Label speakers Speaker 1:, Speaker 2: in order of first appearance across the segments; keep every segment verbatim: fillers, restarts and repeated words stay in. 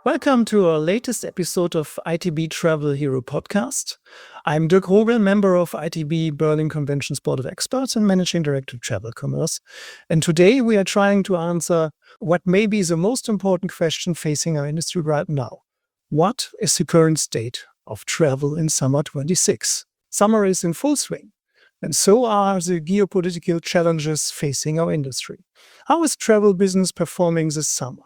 Speaker 1: Welcome to our latest episode of I T B Travel Hero Podcast. I'm Dirk Rogel, member of I T B Berlin Conventions Board of Experts and Managing Director of Travel Commerce. And today we are trying to answer what may be the most important question facing our industry right now. What is the current state of travel in summer twenty-six? Summer is in full swing, and so are the geopolitical challenges facing our industry. How is travel business performing this summer?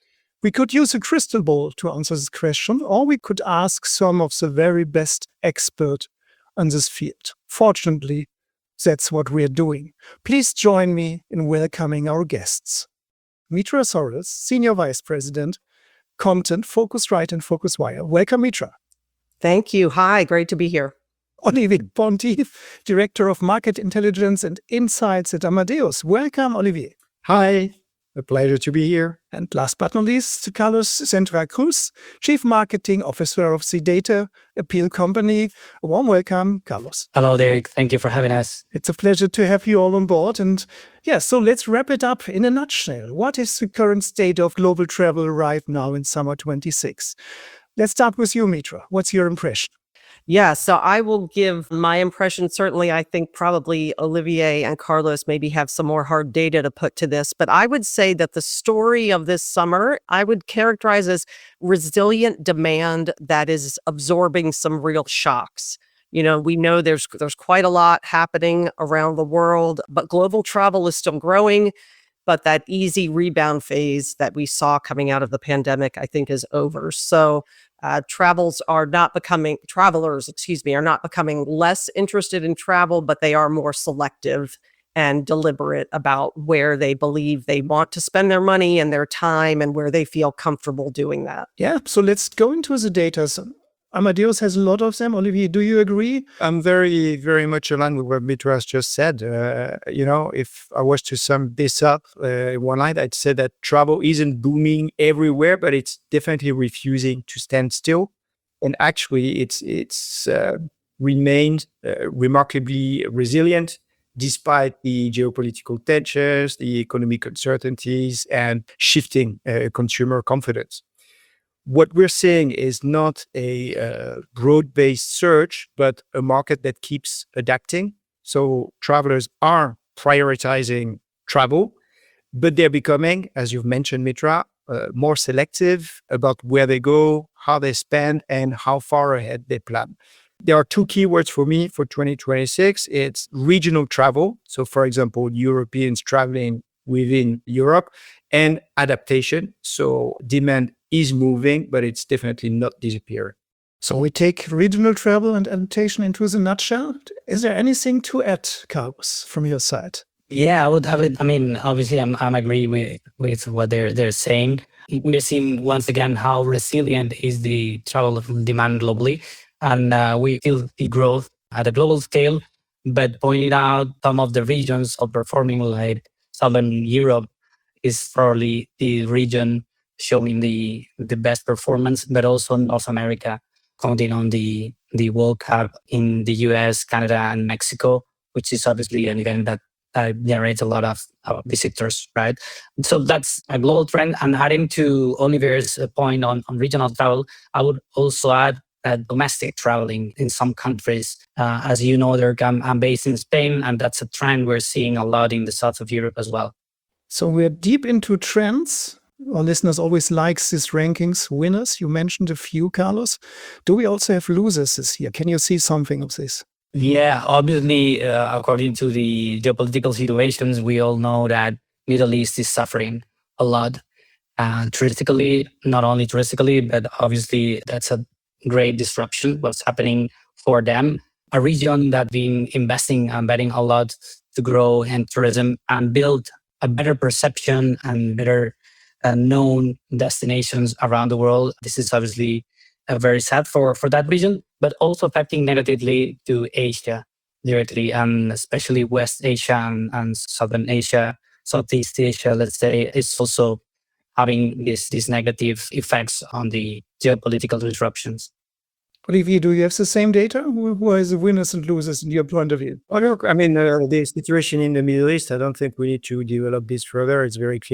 Speaker 1: We could use a crystal ball to answer this question, or we could ask some of the very best experts in this field. Fortunately, that's what we're doing. Please join me in welcoming our guests. Mitra Soros, Senior Vice President, Content, Focusrite and Focuswire. Welcome, Mitra.
Speaker 2: Thank you. Hi, great to be here.
Speaker 1: Olivier Ponti, Director of Market Intelligence and Insights at Amadeus. Welcome, Olivier.
Speaker 3: Hi, a pleasure to be here.
Speaker 1: And last but not least, Carlos Centra Cruz, Chief Marketing Officer of the Data Appeal Company. A warm welcome, Carlos.
Speaker 4: Hello, Derek. Thank you for having us.
Speaker 1: It's a pleasure to have you all on board. And yeah, so let's wrap it up in a nutshell. What is the current state of global travel right now in summer twenty-six? Let's start with you, Mitra. What's your impression?
Speaker 2: Yeah, so I will give my impression. Certainly, I think probably Olivier and Carlos maybe have some more hard data to put to this, but I would say that the story of this summer, I would characterize as resilient demand that is absorbing some real shocks. You know, we know there's there's quite a lot happening around the world, but global travel is still growing. But that easy rebound phase that we saw coming out of the pandemic, I think, is over. So uh, travels are not becoming, travelers, excuse me, are not becoming less interested in travel, but they are more selective and deliberate about where they believe they want to spend their money and their time and where they feel comfortable doing that.
Speaker 1: Yeah, so let's go into the data. So Amadeus has a lot of them. Olivier, do you agree?
Speaker 3: I'm very, very much aligned with what Mitra has just said. Uh, you know, if I was to sum this up uh, in one line, I'd say that travel isn't booming everywhere, but it's definitely refusing to stand still. And actually, it's it's uh, remained uh, remarkably resilient despite the geopolitical tensions, the economic uncertainties, and shifting uh, consumer confidence. What we're seeing is not a uh, broad-based surge, but a market that keeps adapting. So travelers are prioritizing travel, but they're becoming, as you've mentioned, Mitra, uh, more selective about where they go, how they spend, and how far ahead they plan. There are two keywords for me for twenty twenty-six. It's regional travel. So, for example, Europeans traveling within Europe, and adaptation. So demand is moving, but it's definitely not disappearing.
Speaker 1: So we take regional travel and adaptation into the nutshell. Is there anything to add, Carlos, from your side?
Speaker 4: Yeah, I would have it. I mean, obviously, I'm I'm agree with with what they're they're saying. We're seeing once again how resilient is the travel demand globally, and uh, we still see growth at a global scale. But pointing out some of the regions are performing, like Southern Europe is probably the region showing the the best performance, but also North America, counting on the the World Cup in the U S, Canada, and Mexico, which is obviously an event that uh, generates a lot of uh, visitors, right? So that's a global trend. And adding to Olivier's point on, on regional travel, I would also add uh, domestic traveling in some countries. Uh, as you know, Dirk, I'm, I'm based in Spain, and that's a trend we're seeing a lot in the south of Europe as well.
Speaker 1: So we're deep into trends. Our listeners always like these rankings. Winners, you mentioned a few, Carlos. Do we also have losers this year? Can you see something of this?
Speaker 4: Yeah, obviously, uh, according to the geopolitical situations, we all know that Middle East is suffering a lot. Uh, touristically, not only touristically, but obviously that's a great disruption, what's happening for them. A region that's been investing and betting a lot to grow in tourism and build a better perception and better uh, known destinations around the world. This is obviously uh, very sad for, for that region, but also affecting negatively to Asia directly, and especially West Asia and, and Southern Asia, Southeast Asia, let's say, is also having this, these negative effects on the geopolitical disruptions.
Speaker 1: Olivier, do you have the same data? Who who are the winners and losers in your point of view?
Speaker 3: Oh, look, I mean, uh, the situation in the Middle East, I don't think we need to develop this further. It's very clear.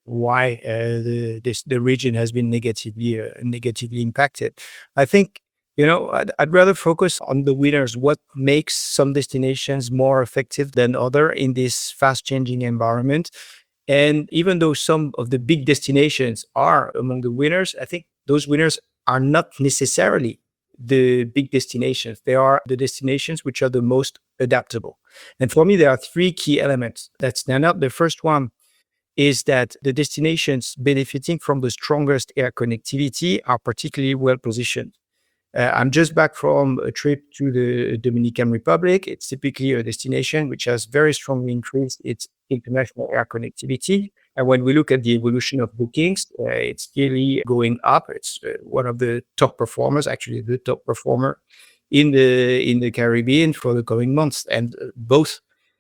Speaker 3: why uh, the this, the region has been negatively uh, negatively impacted. I think, you know, I'd, I'd rather focus on the winners. What makes some destinations more effective than other in this fast changing environment? And even though some of the big destinations are among the winners, I think those winners are not necessarily the big destinations. They are the destinations which are the most adaptable. And for me, there are three key elements that stand out. The first one is that the destinations benefiting from the strongest air connectivity are particularly well positioned. Uh, I'm just back from a trip to the Dominican Republic. It's typically a destination which has very strongly increased its international air connectivity. And when we look at the evolution of bookings, uh, it's clearly going up. It's uh, one of the top performers, actually the top performer in the in the Caribbean for the coming months. And uh, both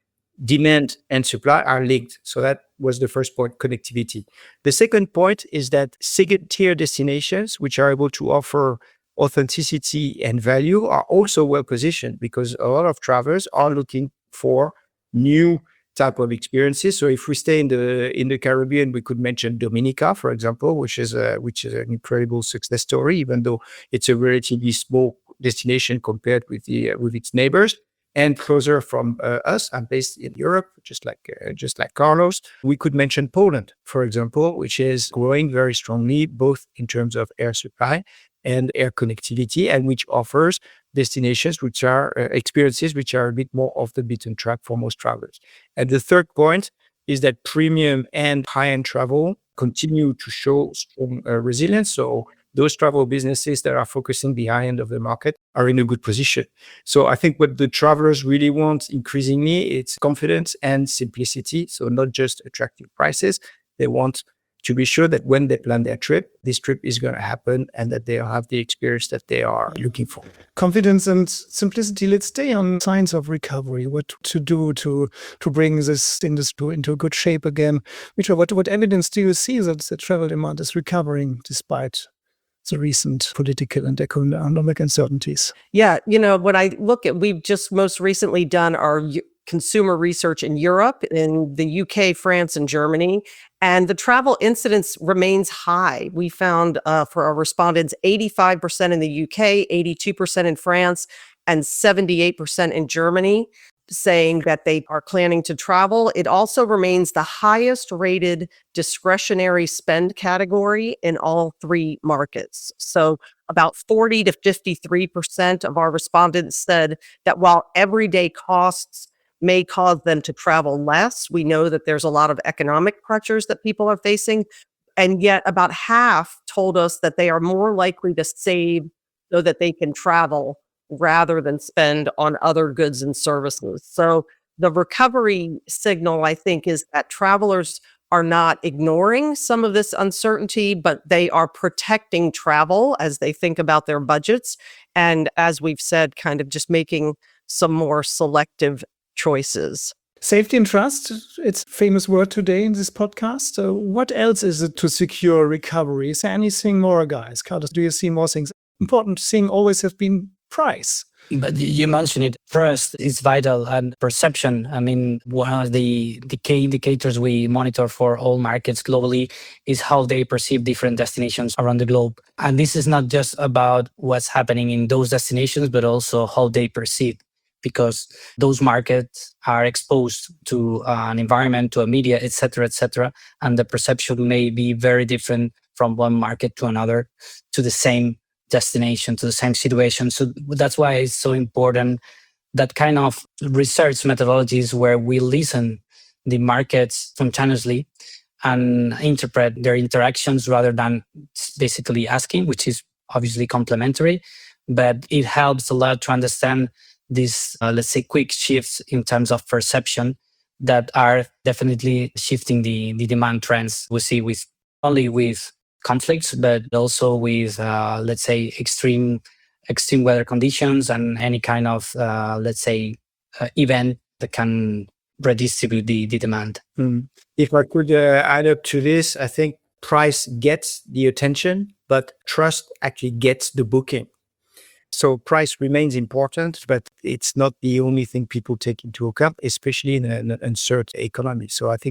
Speaker 3: demand and supply are linked. So that was the first point, connectivity. The second point is that second tier destinations, which are able to offer authenticity and value, are also well positioned because a lot of travelers are looking for new type of experiences. So if we stay in the in the Caribbean, we could mention Dominica, for example, which is a which is an incredible success story, even though it's a relatively small destination compared with the uh, with its neighbors. And closer from uh, us, I'm based in Europe, just like uh, just like Carlos. We could mention Poland, for example, which is growing very strongly, both in terms of air supply and air connectivity, and which offers destinations which are uh, experiences which are a bit more off the beaten track for most travelers. And the third point is that premium and high-end travel continue to show strong uh, resilience. So those travel businesses that are focusing the high end of the market are in a good position. So I think what the travelers really want increasingly, it's confidence and simplicity. So not just attractive prices. They want to be sure that when they plan their trip, this trip is going to happen and that they have the experience that they are looking for.
Speaker 1: Confidence and simplicity. Let's stay on signs of recovery. What to do to to bring this industry into good shape again? Mitra, what, what evidence do you see that the travel demand is recovering despite the recent political and economic uncertainties?
Speaker 2: Yeah, you know, when I look at, we've just most recently done our U- consumer research in Europe, in the U K, France, and Germany, and the travel incidence remains high. We found uh, for our respondents, eighty-five percent in the U K, eighty-two percent in France, and seventy-eight percent in Germany, saying that they are planning to travel. It also remains the highest rated discretionary spend category in all three markets. So about forty to fifty-three percent of our respondents said that while everyday costs may cause them to travel less, we know that there's a lot of economic pressures that people are facing. And yet about half told us that they are more likely to save so that they can travel rather than spend on other goods and services. So the recovery signal, I think, is that travelers are not ignoring some of this uncertainty, but they are protecting travel as they think about their budgets. And as we've said, kind of just making some more selective choices.
Speaker 1: Safety and trust, it's a famous word today in this podcast. So what else is it to secure recovery? Is there anything more, guys? Carlos, do you see more things? Important thing always has been price.
Speaker 4: But you mentioned it first, it's vital, and perception. I mean, one of the, the key indicators we monitor for all markets globally is how they perceive different destinations around the globe. And this is not just about what's happening in those destinations, but also how they perceive, because those markets are exposed to uh, an environment, to a media, et cetera, et cetera. And the perception may be very different from one market to another, to the same destination, to the same situation. So that's why it's so important that kind of research methodologies where we listen the markets spontaneously and interpret their interactions rather than basically asking, which is obviously complementary, but it helps a lot to understand these, uh, let's say, quick shifts in terms of perception that are definitely shifting the, the demand trends we see with only with conflicts, but also with, uh, let's say, extreme extreme weather conditions and any kind of, uh, let's say, uh, event that can redistribute the, the demand.
Speaker 3: Mm. If I could uh, add up to this, I think price gets the attention, but trust actually gets the booking. So price remains important, but it's not the only thing people take into account, especially in an uncertain economy. So I think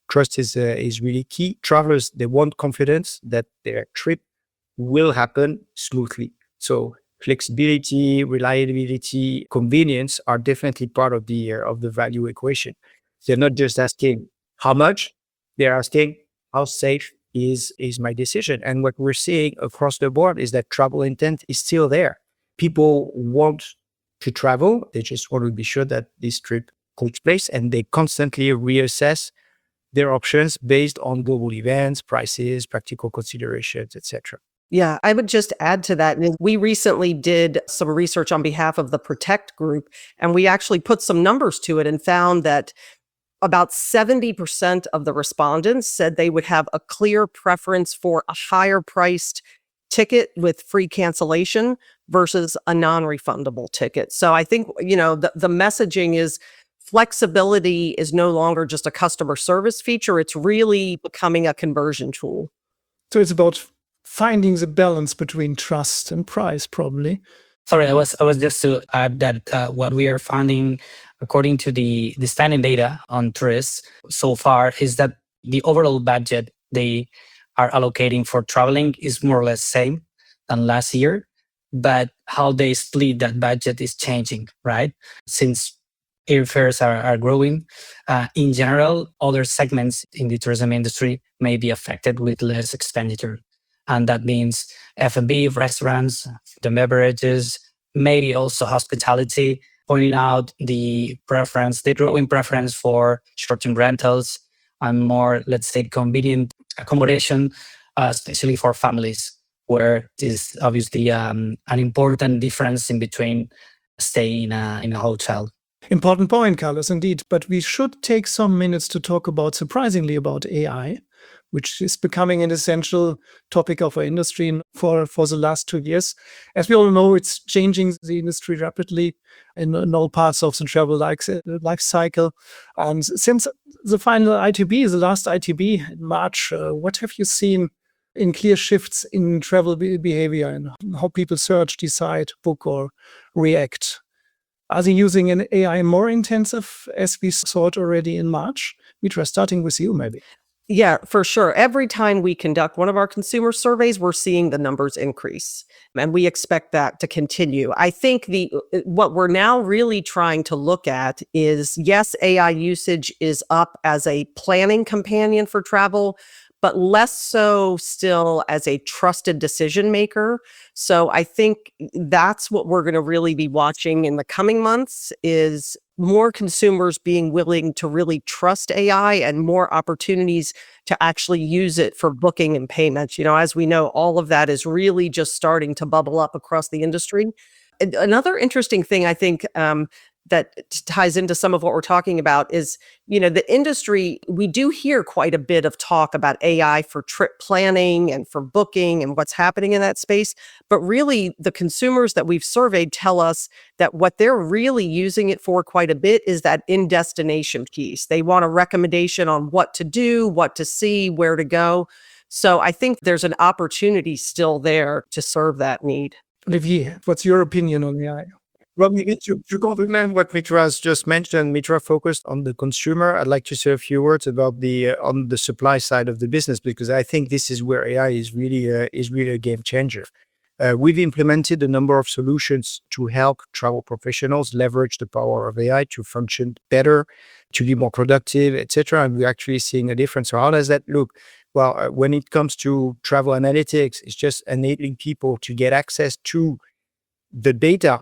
Speaker 3: Trust is uh, is really key. Travelers, they want confidence that their trip will happen smoothly. So flexibility, reliability, convenience are definitely part of the uh, of the value equation. They're not just asking how much; they're asking how safe is is my decision. And what we're seeing across the board is that travel intent is still there. People want to travel; they just want to be sure that this trip takes place, and they constantly reassess their options based on global events, prices, practical considerations, et cetera.
Speaker 2: Yeah, I would just add to that. And we recently did some research on behalf of the Protect Group, and we actually put some numbers to it and found that about seventy percent of the respondents said they would have a clear preference for a higher priced ticket with free cancellation versus a non-refundable ticket. So I think, you know, the, the messaging is flexibility is no longer just a customer service feature. It's really becoming a conversion tool.
Speaker 1: So it's about finding the balance between trust and price, probably.
Speaker 4: Sorry, I was I was just to add that uh, what we are finding, according to the the standing data on tourists so far, is that the overall budget they are allocating for traveling is more or less same than last year, but how they split that budget is changing, right? Since airfares are, are growing, uh, in general, other segments in the tourism industry may be affected with less expenditure. And that means F and B, restaurants, the beverages, maybe also hospitality, pointing out the preference, the growing preference for short-term rentals and more, let's say, convenient accommodation, uh, especially for families, where it is obviously um, an important difference in between staying in a, in a hotel.
Speaker 1: Important point, Carlos, indeed. But we should take some minutes to talk about, surprisingly, about A I, which is becoming an essential topic of our industry for, for the last two years. As we all know, it's changing the industry rapidly in, in all parts of the travel life, life cycle. And since the final I T B, the last I T B in March, uh, what have you seen in clear shifts in travel be- behavior and how people search, decide, book, or react? Are they using an A I more intensive as we saw it already in March? Mitra, starting with you, maybe.
Speaker 2: Yeah, for sure. Every time we conduct one of our consumer surveys, we're seeing the numbers increase, and we expect that to continue. I think the what we're now really trying to look at is, yes, A I usage is up as a planning companion for travel, but less so still as a trusted decision maker. So I think that's what we're going to really be watching in the coming months is more consumers being willing to really trust A I and more opportunities to actually use it for booking and payments. You know, as we know, all of that is really just starting to bubble up across the industry. And another interesting thing I think um, that ties into some of what we're talking about is, you know, the industry, we do hear quite a bit of talk about A I for trip planning and for booking and what's happening in that space. But really, the consumers that we've surveyed tell us that what they're really using it for quite a bit is that in-destination piece. They want a recommendation on what to do, what to see, where to go. So I think there's an opportunity still there to serve that need.
Speaker 1: Olivier, what's your opinion on A I?
Speaker 3: Well, to, to complement what Mitra has just mentioned, Mitra focused on the consumer. I'd like to say a few words about the uh, on the supply side of the business, because I think this is where A I is really uh, is really a game changer. Uh, we've implemented a number of solutions to help travel professionals leverage the power of A I to function better, to be more productive, et cetera. And we're actually seeing a difference. So how does that look? Well, uh, when it comes to travel analytics, it's just enabling people to get access to the data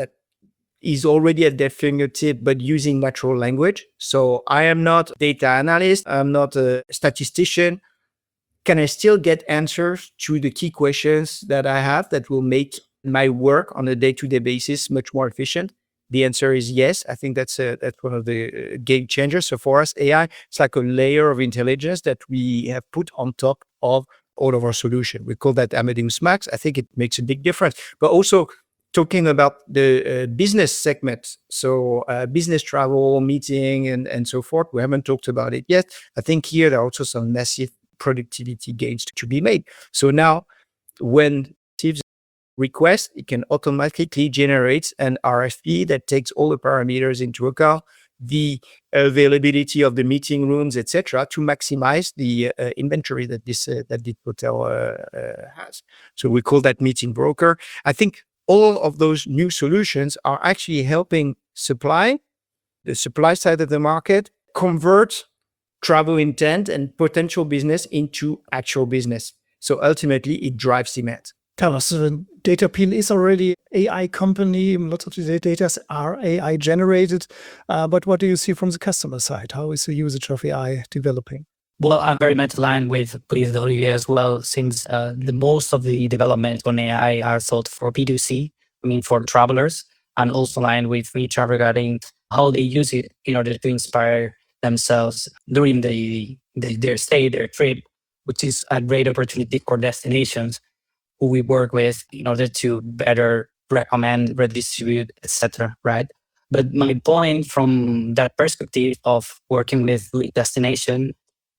Speaker 3: is already at their fingertip, but using natural language. So I am not a data analyst. I'm not a statistician. Can I still get answers to the key questions that I have that will make my work on a day-to-day basis much more efficient? The answer is yes. I think that's a, that's one of the game changers. So for us, A I, it's like a layer of intelligence that we have put on top of all of our solution. We call that Amadeus Max. I think it makes a big difference. But also, talking about the uh, business segment, so uh, business travel, meeting, and, and so forth, we haven't talked about it yet. I think here there are also some massive productivity gains to be made. So now when receives request, it can automatically generate an R F P that takes all the parameters into account, the availability of the meeting rooms, et cetera, to maximize the uh, inventory that this uh, that this hotel uh, uh, has. So we call that meeting broker. I think all of those new solutions are actually helping supply, the supply side of the market, convert travel intent and potential business into actual business. So ultimately, it drives demand.
Speaker 1: Carlos, uh, Datapil is already A I company. Lots of the data are A I generated. Uh, but what do you see from the customer side? How is the usage of A I developing?
Speaker 4: Well, I'm very much aligned with, with Olivier as well, since uh, the most of the development on A I are thought for B two C, I mean, for travelers, and also aligned with Mitra regarding how they use it in order to inspire themselves during the, the their stay, their trip, which is a great opportunity for destinations who we work with in order to better recommend, redistribute, et cetera. Right? But my point from that perspective of working with lead destination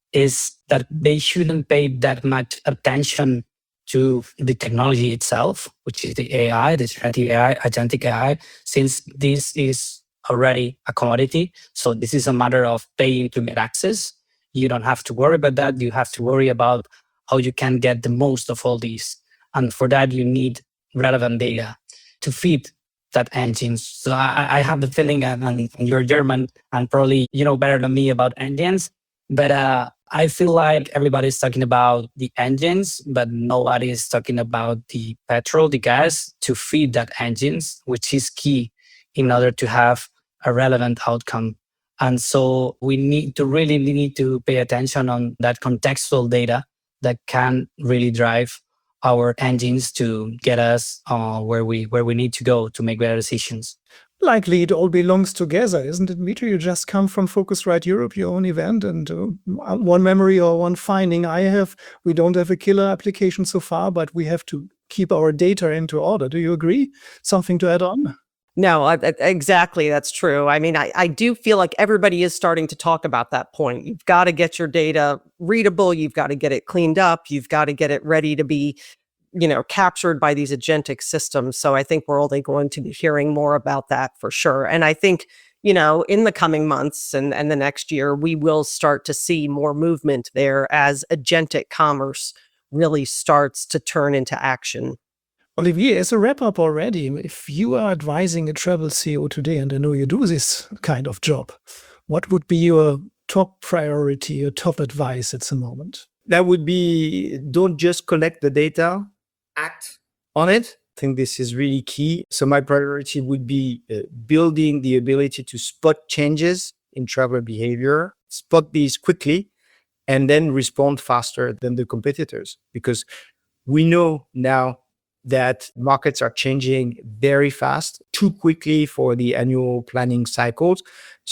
Speaker 4: is that they shouldn't pay that much attention to the technology itself, which is the A I, the generative A I, agentic A I, since this is already a commodity. So this is a matter of paying to get access. You don't have to worry about that. You have to worry about how you can get the most of all these. And for that, you need relevant data to feed that engine. So I, I have the feeling, and, and you're German, and probably you know better than me about engines, but uh, I feel like everybody's talking about the engines, but nobody is talking about the petrol, the gas to feed that engines, which is key in order to have a relevant outcome. And so we need to really need to pay attention on that contextual data that can really drive our engines to get us uh, where we where we need to go to make better decisions.
Speaker 1: Likely it all belongs together, isn't it, Mitra? You just come from Focusrite Europe, your own event, and uh, one memory or one finding I have, we don't have a killer application so far, but we have to keep our data into order. Do you agree? Something to add on?
Speaker 2: No, I, I- exactly. That's true. I mean, I, I do feel like everybody is starting to talk about that point. You've got to get your data readable. You've got to get it cleaned up. You've got to get it ready to be, you know, captured by these agentic systems. So I think we're only going to be hearing more about that for sure. And I think, you know, in the coming months and, and the next year, we will start to see more movement there as agentic commerce really starts to turn into action.
Speaker 1: Olivier, as a wrap-up already, if you are advising a travel C E O today, and I know you do this kind of job, what would be your top priority, your top advice at the moment?
Speaker 3: That would be, don't just collect the data, act on it. I think this is really key. So my priority would be uh, building the ability to spot changes in traveler behavior, spot these quickly, and then respond faster than the competitors. Because we know now that markets are changing very fast, too quickly for the annual planning cycles.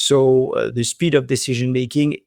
Speaker 3: So uh, the speed of decision making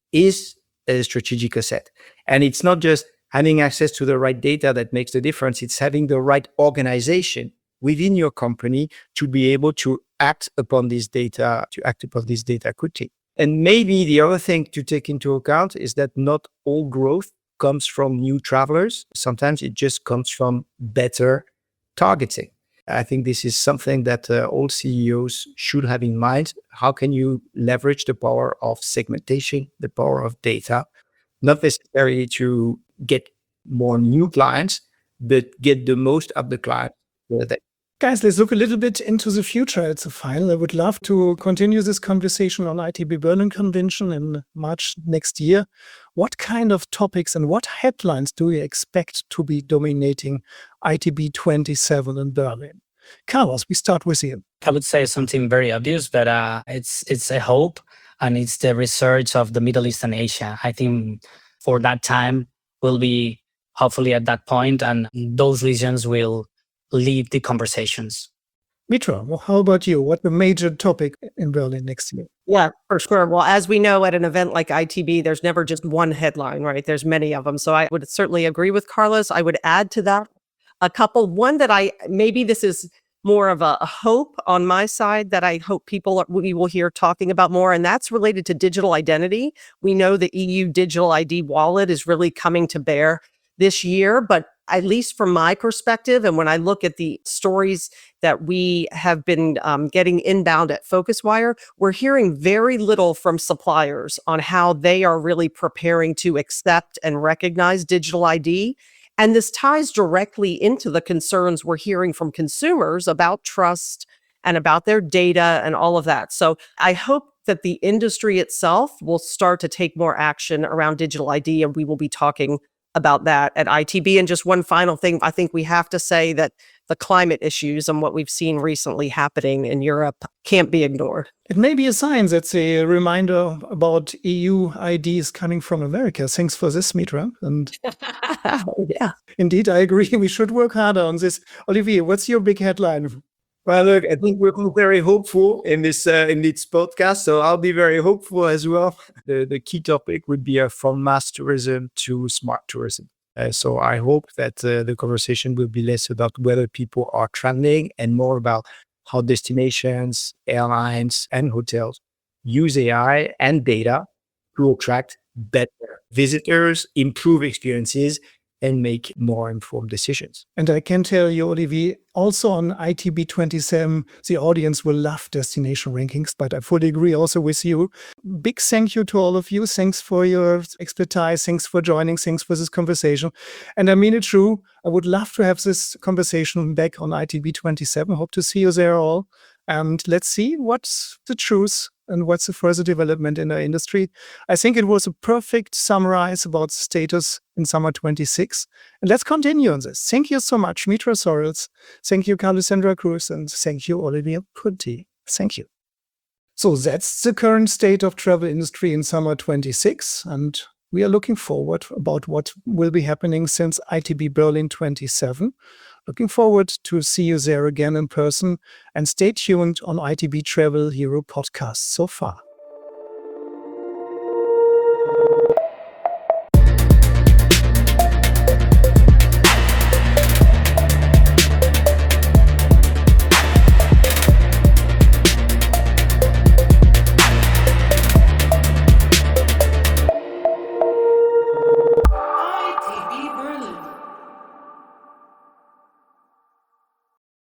Speaker 3: is a strategic asset. And it's not just having access to the right data that makes the difference. It's having the right organization within your company to be able to act upon this data, to act upon this data quickly. And maybe the other thing to take into account is that not all growth comes from new travelers. Sometimes it just comes from better targeting. I think this is something that uh, all C E Os should have in mind. How can you leverage the power of segmentation, the power of data, not necessarily to get more new clients, but get the most of the clients with it.
Speaker 1: Guys, let's look a little bit into the future at the final. I would love to continue this conversation on I T B Berlin Convention in March next year. What kind of topics and what headlines do you expect to be dominating I T B twenty-seven in Berlin? Carlos, we start with you.
Speaker 4: I would say something very obvious, but uh, it's it's a hope, and it's the research of the Middle East and Asia. I think for that time will be hopefully at that point, and those regions will lead the conversations.
Speaker 1: Mitra, well, how about you? What the major topic in Berlin next year?
Speaker 2: Yeah, for sure. Well, as we know, at an event like I T B, there's never just one headline, right? There's many of them. So I would certainly agree with Carlos. I would add to that a couple. One that I, maybe this is more of a, a hope on my side that I hope people are, we will hear talking about more, and that's related to digital identity. We know the E U digital I D wallet is really coming to bear this year. But at least from my perspective, and when I look at the stories that we have been um, getting inbound at FocusWire, we're hearing very little from suppliers on how they are really preparing to accept and recognize digital I D. And this ties directly into the concerns we're hearing from consumers about trust and about their data and all of that. So I hope that the industry itself will start to take more action around digital I D, and we will be talking about that at I T B. And just one final thing, I think we have to say that the climate issues and what we've seen recently happening in Europe can't be ignored.
Speaker 1: It may be a sign that's a reminder about E U I Ds coming from America. Thanks for this, Mitra. And
Speaker 2: yeah.
Speaker 1: Indeed, I agree. We should work harder on this. Olivier, what's your big headline?
Speaker 3: Well, look, I think we're very hopeful in this uh, in this podcast, so I'll be very hopeful as well. The the key topic would be uh, from mass tourism to smart tourism. Uh, so I hope that uh, the conversation will be less about whether people are traveling and more about how destinations, airlines, and hotels use A I and data to attract better visitors, improve experiences, and make more informed decisions.
Speaker 1: And I can tell you, Olivier, also on I T B twenty-seven, the audience will love destination rankings, but I fully agree also with you. Big thank you to all of you. Thanks for your expertise. Thanks for joining. Thanks for this conversation. And I mean it true. I would love to have this conversation back on I T B twenty-seven. Hope to see you there all. And let's see what's the truth and what's the further development in our industry. I think it was a perfect summarize about status in summer twenty-six. And let's continue on this. Thank you so much, Mitra Sorrells. Thank you, Carlesandra Cruz. And thank you, Olivier Punti. Thank you. So that's the current state of travel industry in summer twenty-six. And we are looking forward about what will be happening since I T B Berlin twenty-seven. Looking forward to see you there again in person, and stay tuned on I T B Travel Hero podcast so far.